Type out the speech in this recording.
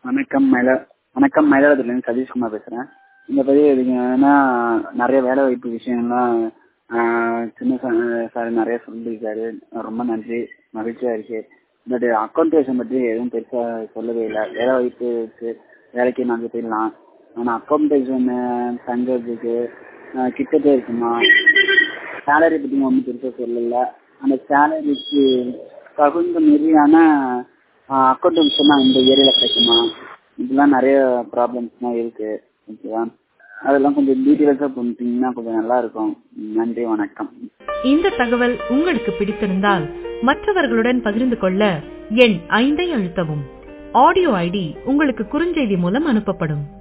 வணக்கம் வணக்கம் மயிலாடுதுறையிலேருந்து சதீஷ்குமார் பேசுகிறேன். இந்த பதிவு எதுக்குன்னா நிறைய வேலை வாய்ப்பு விஷயம்லாம் சின்ன சார் நிறைய சொல்லியிருக்காரு. ரொம்ப நன்றி, மகிழ்ச்சியாக இருக்கு. பட் அக்கௌண்டேஷன் பற்றி எதுவும் பெருசாக சொல்லவே இல்லை. வேலை வாய்ப்பு இருக்கு, வேலைக்கு நாங்கள் போயிடலாம். ஆனால் அக்கௌண்டேஷன் தங்கிறதுக்கு கிட்டத்தே இருக்குமா, சேலரி பற்றி ஒன்றும் பெருசாக சொல்லலை. அந்த சேலரிக்கு தகுந்த மாரியான அக்கௌண்டேஷன்லாம் இந்த ஏரியாவில் கிடைக்குமா, இதெல்லாம் நிறைய ப்ராப்ளம்ஸ்லாம் இருக்குது. ஓகேவா, அதெல்லாம் கொஞ்சம் டீட்டெயில்ஸாக பண்ணிட்டீங்கன்னா கொஞ்சம் நல்லா இருக்கும். நன்றி, வணக்கம். இந்த தகவல் உங்களுக்கு பிடித்திருந்தால் மற்றவர்களுடன் பகிர்ந்து கொள்ள எண் 5 அழுத்தவும். ஆடியோ ஐடி உங்களுக்கு குறுஞ்செய்தி மூலம் அனுப்பப்படும்.